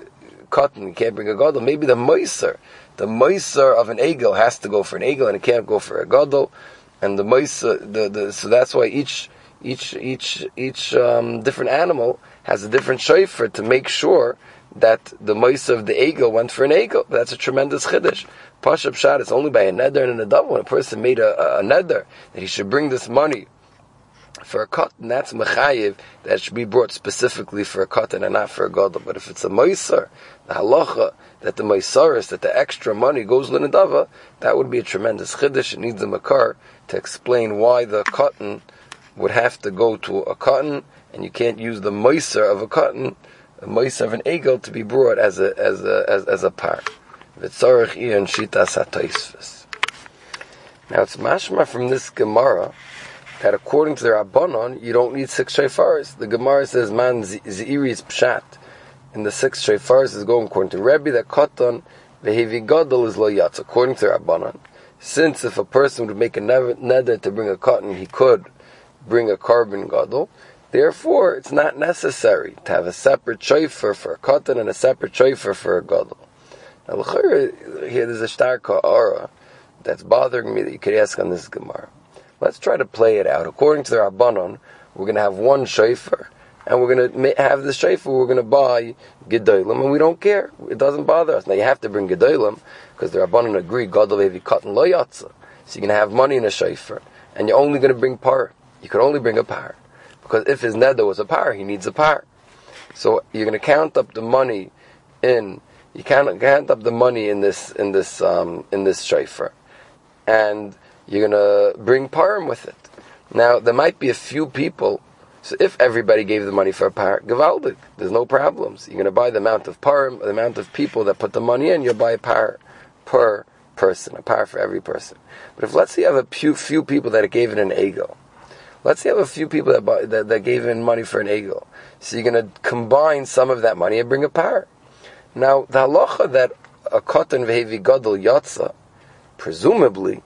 cotton, you can't bring a gadol. Maybe the moiser, the moiser of an egel has to go for an egel, and it can't go for a gadol. And the moiser, the, the so that's why each each each each um, different animal has a different shofar to make sure that the moiser of the egel went for an egel. That's a tremendous chiddush. Pashup shot is only by a neder and a double. When a person made a, a, a neder that he should bring this money for a cotton, that's mechayiv, that should be brought specifically for a cotton and not for a gadol. But if it's a moiser, the halacha that the moisaris, that the extra money goes l'nedava, that would be a tremendous chiddush. It needs a makar to explain why the cotton would have to go to a cotton, and you can't use the moiser of a cotton, a moiser of an egel, to be brought as a as a as, as a par. V'tzarich iyan shitas ha'toisves. Now it's mashma from this Gemara that according to the Rabbanon, you don't need six shofars. The Gemara says, man z'iri is pshat. In the six shofars is going according to Rebbe, that katan vehevi gadol is lo yatz. According to the Rabbanon, since if a person would make a neder to bring a cotton, he could bring a carbon gadol. Therefore, it's not necessary to have a separate shofar for a cotton and a separate shofar for a gadol. Now, here there's a star ka'ara that's bothering me that you could ask on this Gemara. Let's try to play it out. According to the Rabbanon, we're going to have one shofar, and we're going to have the shofar, we're going to buy gedolim, and we don't care. It doesn't bother us. Now, you have to bring gedolim, because the Rabbanon agree, gadol evi cotton lo yatsa. So you're going to have money in a shofar, and you're only going to bring par. You can only bring a par. Because if his neder was a par, he needs a par. So you're going to count up the money in, you can't count up the money in this, in this, um, in this shofar. And you're going to bring parim with it. Now, there might be a few people, so if everybody gave the money for a par, gewaldig, there's no problems. You're going to buy the amount of parim, the amount of people that put the money in, you'll buy a par per person, a par for every person. But if, let's say you have a few, few people that gave it an egel, let's say you have a few people that, buy, that, that gave in money for an egel, so you're going to combine some of that money and bring a par. Now, the halacha that a cotton vehevi gadol yatsa, presumably,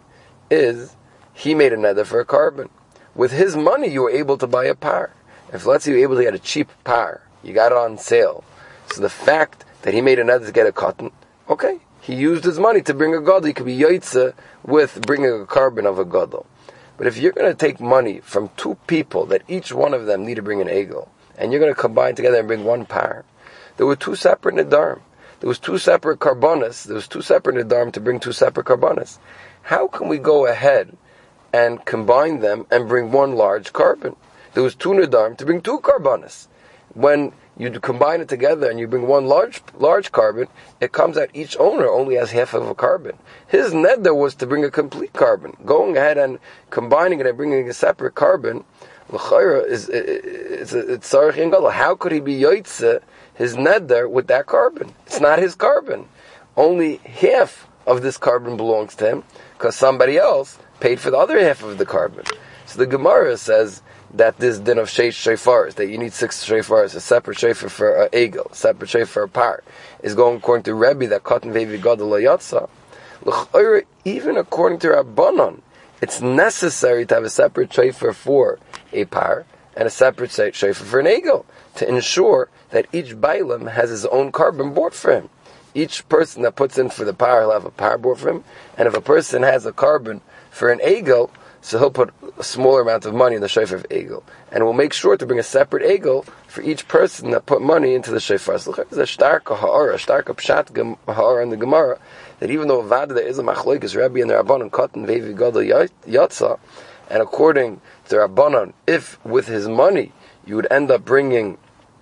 is he made a neder for a carbon. With his money, you were able to buy a par. If let's say you were able to get a cheap par, you got it on sale. So the fact that he made a neder to get a cotton, okay, he used his money to bring a gadol. He could be yoitza with bringing a carbon of a gadol. But if you're going to take money from two people that each one of them need to bring an egel, and you're going to combine together and bring one par, there were two separate nedarim. There was two separate carbonas. There was two separate nedarim to bring two separate carbonas. How can we go ahead and combine them and bring one large carbon? There was two nedarim to bring two carbonas. When you combine it together and you bring one large large carbon, it comes out each owner only has half of a carbon. His neder was to bring a complete carbon. Going ahead and combining it and bringing a separate carbon, l'chayra is it's it's tzarich in gadol. How could he be yoitze his neder with that carbon? It's not his carbon. Only half of this carbon belongs to him because somebody else paid for the other half of the carbon. So the Gemara says that this din of sheish shofars, that you need six shofars, a separate shofar for an egel, a separate shofar for a par, is going according to Rebbe that cotton vevi gadol lo yatsa. L'chayra, even according to Rabbanon, it's necessary to have a separate shofar for a par and a separate shofar for an egel to ensure that each bailam has his own carbon bought for him. Each person that puts in for the par, he'll have a par bought for him, and if a person has a carbon for an egel, so he'll put a smaller amount of money in the shofar of egel, and we'll make sure to bring a separate egel for each person that put money into the shofar. So there's a stark ha'ara, a stark pshat ha'ara in the Gemara, that even though Avada there is a machlokes Rebbe and the Rabbanon cotton vevi gadol yatsa, and according to the Rabbanon, if with his money you would end up bringing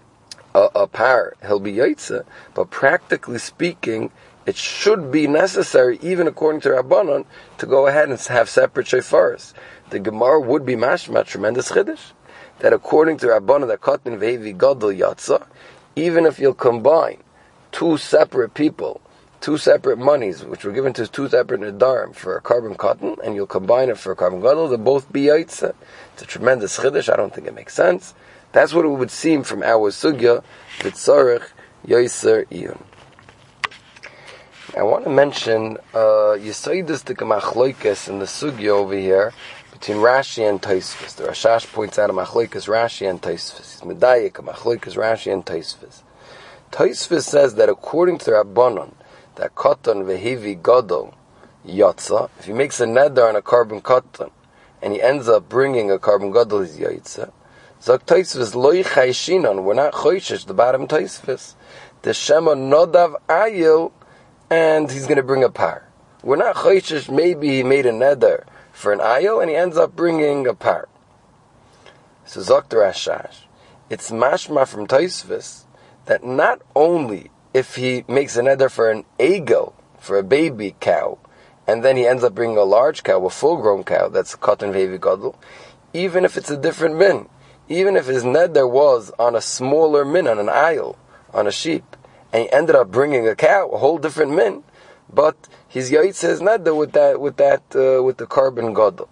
a, a par, he'll be yotze, but practically speaking, it should be necessary, even according to Rabbanon, to go ahead and have separate shofars. The Gemara would be mashma, tremendous chiddush, that according to Rabbanon, that cotton vevi gadol yatsa, even if you'll combine two separate people, two separate monies, which were given to two separate nedarim for a carbon cotton, and you'll combine it for a carbon gadol, they'll both be yotze. It's a tremendous chiddush. I don't think it makes sense. That's what it would seem from our sugya, v'tzarich yoser iyun. I want to mention uh, Yisayidistik Machloikis in the sugya over here between Rashi and Tosfos. The Rashash points out a Machloikis Rashi and Tosfos. He's Medayik, a Machloikis Rashi and Tosfos. Tosfos says that according to the Rabbanon, that katan vehivi gadol yatsa, if he makes a neder on a carbon katan, and he ends up bringing a carbon gadol is yatsa, Zok Tosfos loy chayshinon, we're not choyshish, the bottom Tosfos, the shema nodav ayil, and he's going to bring a par. We're not choyshish, maybe he made a neder for an ayil, and he ends up bringing a par. So Zok the Rashash, it's mashma from Tosfos that not only if he makes a neder for an egel, for a baby cow, and then he ends up bringing a large cow, a full-grown cow, that's katan vehivi gadol, even if it's a different min, even if his neder was on a smaller min, on an ayil, on a sheep, and he ended up bringing a cow, a whole different min, but his yaitz his neder with that, with that, uh, with the carbon gadol.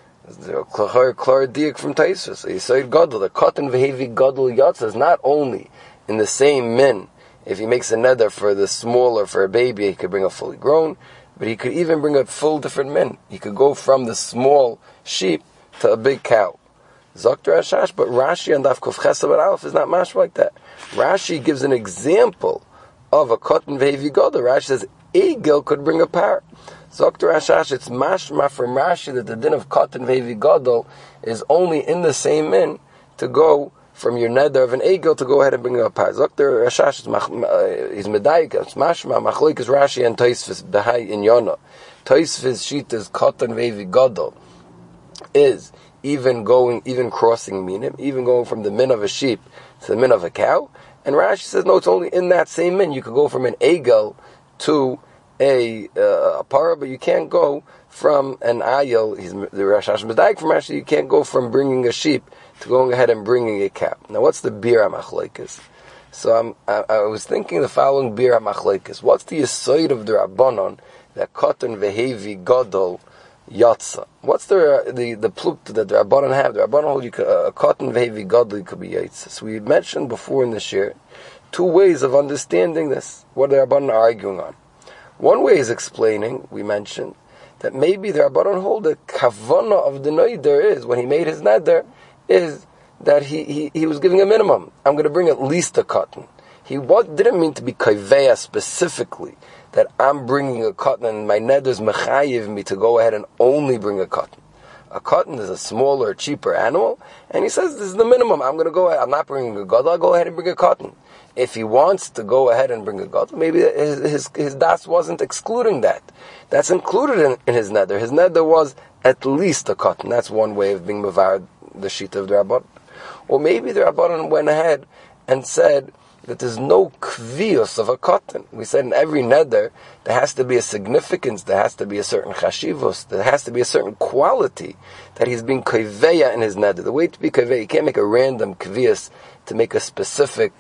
Klar diak from Tosfos. He said gadol, the katan vehivi gadol yatsa is not only in the same min. If he makes a neder for the smaller, for a baby, he could bring a fully grown, but he could even bring a full different min. He could go from the small sheep to a big cow. Zokter Rashash, but Rashi and Daf Kuf Ches Amud Aleph is not mash like that. Rashi gives an example of a katan vehivi gadol. Rashi says egel could bring a par. Zokter Rashash, it's mashma from Rashi that the din of katan vehivi gadol is only in the same min to go from your neder of an egel to go ahead and bring a par. Zokter Rashash, he's medayik, it's mashma, machloek is Rashi and Tosfos, behai in Yonah. Tosfos shita's katan vehivi gadol is even going, even crossing minim, even going from the min of a sheep to the min of a cow. And Rashi says, no, it's only in that same min. You could go from an egel to a, uh, a para, but you can't go from an ayil. He's the Rashash medayik from Rashi. You can't go from bringing a sheep to going ahead and bringing a cow. Now, what's the bir hamachloekes? So I'm, I, I was thinking the following bir hamachloekes. What's the yisoid of the Rabbanon that katan vehivi gadol yatsa? What's the the the pluk that the Rabbanon have? The Rabbanon hold you a katan vehivi gadol could be yatsa. So we mentioned before in this year two ways of understanding this. What the Rabbanon are arguing on. One way is explaining. We mentioned that maybe the Rabbanon hold the kavana of the neder is when he made his neder is that he, he, he was giving a minimum. I'm going to bring at least a cotton. He what, didn't mean to be kaiveya specifically, that I'm bringing a cotton and my neder's mechayiv me to go ahead and only bring a cotton. A cotton is a smaller, cheaper animal, and he says this is the minimum. I'm going to go ahead, I'm not bringing a gadol, I'll go ahead and bring a cotton. If he wants to go ahead and bring a gadol, maybe his, his, his das wasn't excluding that. That's included in, in his neder. His neder was at least a cotton. That's one way of being mevared the sheet of the Rabbanon. Or maybe the Rabbanon went ahead and said that there's no kvius of a cotton. We said in every neder there has to be a significance, there has to be a certain chashivus, there has to be a certain quality that he's being kveya in his neder. The way to be kveya, you can't make a random kvius to make a specific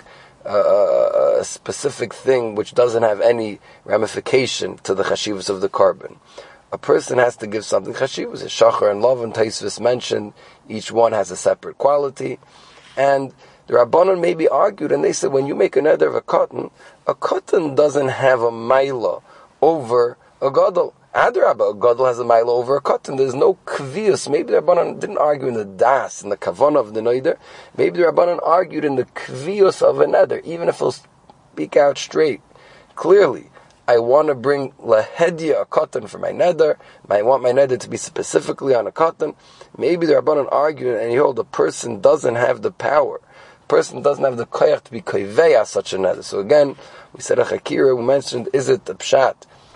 uh, a specific thing which doesn't have any ramification to the chashivus of the carbon. A person has to give something chashivus. Shachar and Lov and Tosfos mentioned each one has a separate quality, and the Rabbanon may be argued, and they said when you make a neder of a cotton, a cotton doesn't have a maila over a gadol. Adrabah, a gadol has a maila over a cotton. There's no kvius. Maybe the Rabbanon didn't argue in the das, in the kavanah of the neder. Maybe the Rabbanon argued in the kvius of a neder, even if he'll speak out straight, clearly. I want to bring lahedya, a cotton, for my neder. I want my neder to be specifically on a cotton. Maybe the Rabbanon argued, and you hold the person doesn't have the power. The person doesn't have the koyach to be koiveya such a neder. So again, we said a chakira, we mentioned, is it the pshat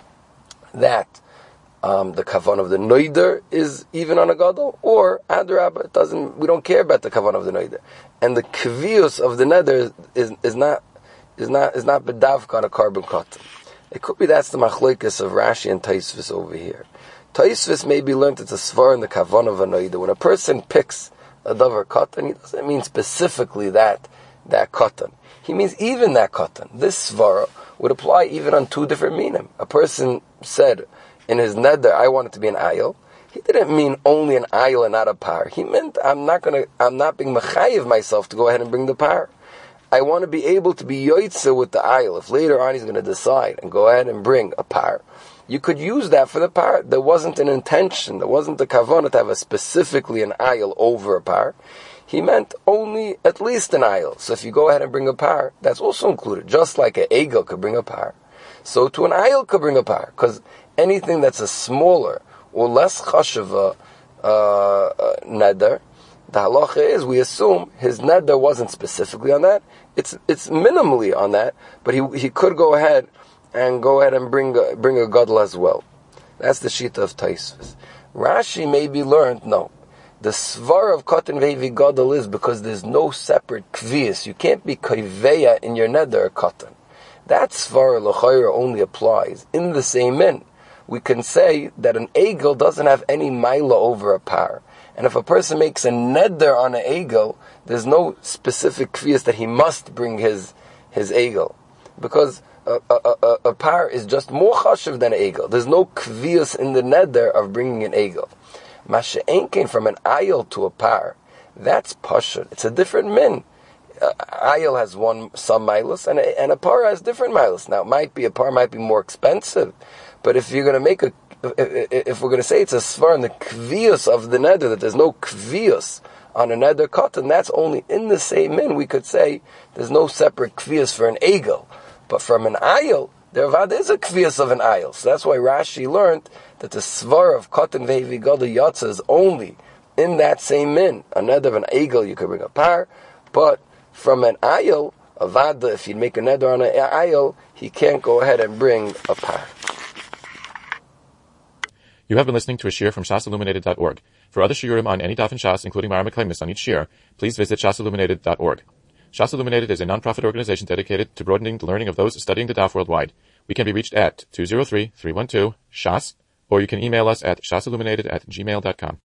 that um, the kavan of the noider is even on a gadol, or adrabah, it doesn't, we don't care about the kavan of the noider. And the kvius of the neder is, is not, is not, is not bedavka on a carbon cotton. It could be that's the machloikas of Rashi and Tosfos over here. Tosfos may be learned it's a svar in the kavan of a noida. When a person picks a davar cotton, he doesn't mean specifically that that cotton. He means even that cotton. This svara would apply even on two different meaning. A person said in his neder, I want it to be an ayil. He didn't mean only an ayil and not a par. He meant I'm not gonna, I'm not being mechayiv myself to go ahead and bring the par. I want to be able to be yoitze with the ayil. If later on he's going to decide and go ahead and bring a par, you could use that for the par. There wasn't an intention, there wasn't a kavanah to have a specifically an ayil over a par. he meant only at least an ayil. So if you go ahead and bring a par, that's also included. Just like an egel could bring a par, so to an ayil could bring a par. Because anything that's a smaller or less chashuva uh, uh, neder, the halacha is, we assume his neder wasn't specifically on that. It's it's minimally on that, but he he could go ahead and go ahead and bring a, bring a gadol as well. That's the shita of Taisvus. Rashi maybe learned, no. The svar of Katan Vevi Gadol is because there's no separate kvias. You can't be kaiveya in your neder Katan. That svar l'chayra only applies in the same min. We can say that an egel doesn't have any maila over a par. And if a person makes a neder on an egel, there's no specific kvias that he must bring his his egel. Because a, a, a, a par is just more chashiv than an egel. There's no kvias in the neder of bringing an egel. Masha'en came from an ayil to a par. That's pashut. It's a different min. Uh, ayil has one some milas, and a, and a par has different milas. Now, it might be a par might be more expensive, but if you're going to make a, if, if we're going to say it's a svar in the kvius of the neder, that there's no kvius on a neder katan, that's only in the same min. We could say there's no separate kvius for an egel, but from an ayil, there is a kvius of an ayil. So that's why Rashi learned that the svar of Katan Vevi Gadol Yatza is only in that same min. A neder of an egel, you could bring a par, but from an ayil, a vada, if you make a neder on an ayil, he can't go ahead and bring a par. You have been listening to a shiur from shas illuminated dot org. For other shiurim on any daf in Shas, including Mara Meklemis on each shiur, please visit shas illuminated dot org. Shas Illuminated is a non-profit organization dedicated to broadening the learning of those studying the daf worldwide. We can be reached at two zero three, three one two, shas, or you can email us at shasilluminated at gmail dot com.